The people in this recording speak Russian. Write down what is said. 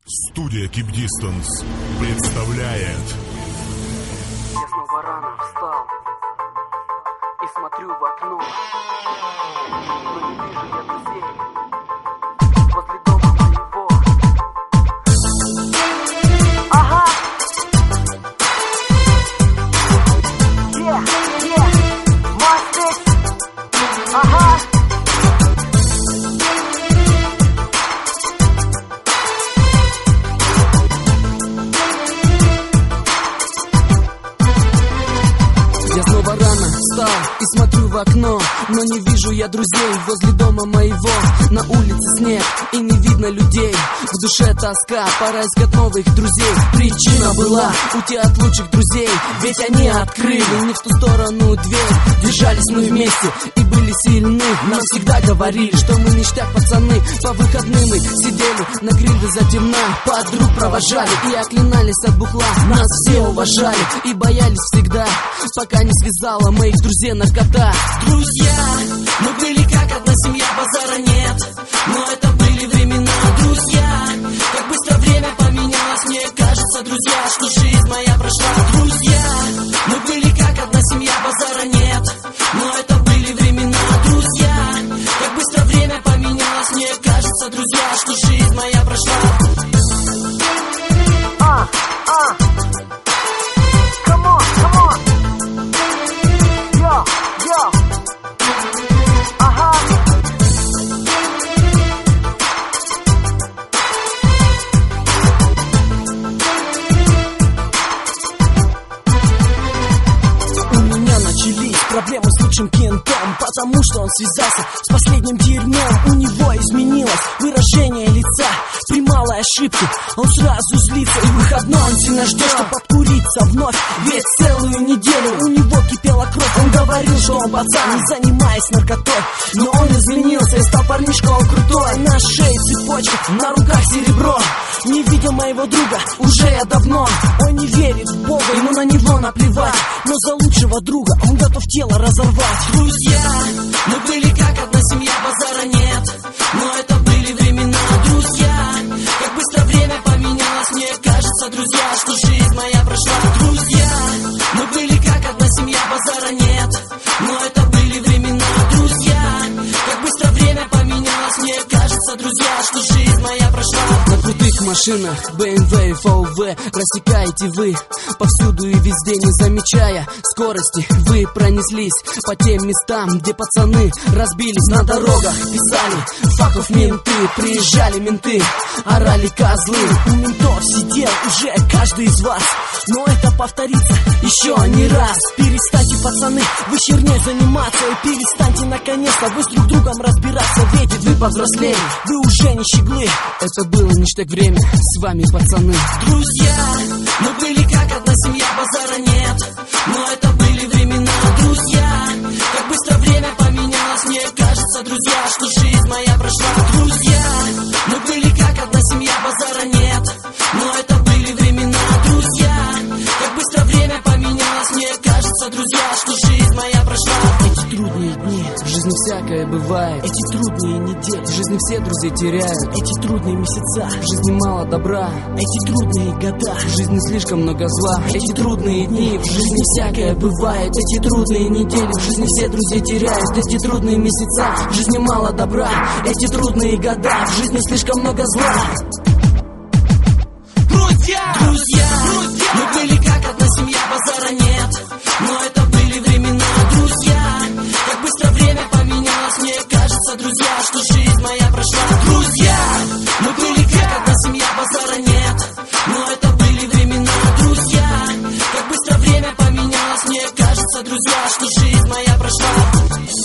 Студия Keep Distance представляет. Я снова рано встал и смотрю в окно, но не вижу я друзей возле дома моего. Ага. Мастер. Ага. Я снова рано встал и смотрю в окно, но не вижу я друзей возле дома моего. На улице снег и не видно людей, в душе тоска, пора искать новых друзей. Причина была уйти от лучших друзей, ведь они открыли не в ту сторону дверь. Держались мы вместе и были сильны, нам всегда говорили, что мы ништяк пацаны. По выходным мы сидели на гриле за темна, подруг провожали и оклинались от бухла. Нас все уважали и боялись всегда, пока не связала моих друзей наркота. Друзья, мы были как одна семья, базара нет, но это были времена. Друзья, как быстро время поменялось, мне кажется, друзья, что жизнь моя прошла. Друзья, мы были как одна семья, базара нет, но это были времена. Друзья, как быстро время поменялось, мне кажется, друзья, что жизнь моя прошла. Проблемы с лучшим кентом, потому что он связался с последним дерьмом. У него изменилось выражение лица при малой ошибке. Он сразу злится, и выходной он сильно ждет, чтобы подкуриться вновь. Ведь целую неделю у него кипела кровь. Он говорил, что он пацан, не занимаясь наркотой, но он изменился и стал парнишкой, он крутой. На шее цепочка, на руках серебро. Не видел моего друга уже я давно. Он не верит в Бога, ему на него наплевать, но за лучшего друга он готов тело разорвать. Друзья, мы были как одна семья, базара нет, но это были времена. Друзья, как быстро время поменялось, мне кажется, друзья, что жизнь моя прошла. Друзья, мы были как одна семья, базара нет, но это были времена. Друзья, как быстро время поменялось, мне кажется, друзья, что жизнь моя прошла. На крутых машинах BMW и VW рассекаете вы повсюду и везде, не замечая скорости. Вы пронеслись по тем местам, где пацаны разбились на дорогах. Писали факов менты, приезжали менты, орали козлы. У ментов сидел уже каждый из вас, но это повторится еще не раз. Перестаньте, пацаны, вы херней заниматься, и перестаньте наконец-то вы с друг другом разбираться. Ведь вы повзрослели, вы уже не щеглы. Это было ништяк время с вами, пацаны. Друзья, мы были как одна семья, базара нет, но это были времена. Друзья, как быстро время поменялось, мне кажется, друзья, что жизнь моя прошла. Друзья, мы были как одна семья, базара нет, но это были времена. Друзья, как быстро время поменялось, мне кажется, друзья, что жизнь моя прошла. Эти трудные дни, в жизни всякое бывает. Эти трудные недели, в жизни все друзей теряют. Эти трудные месяца, в жизни мало добра. Эти трудные года, в жизни слишком много зла. Эти трудные дни, в жизни всякое бывает. Эти трудные недели, в жизни все друзей теряют. Эти трудные месяца, в жизни мало добра. Эти трудные года, в жизни слишком много зла. Друзья, мы были как одна семья, базара нет, но это были времена. Друзья, как быстро время поменялось, мне кажется, друзья, что жизнь моя прошла. Друзья, мы были как одна семья, базара нет, но это были времена. Друзья, как быстро время поменялось, мне кажется, друзья, что жизнь моя прошла.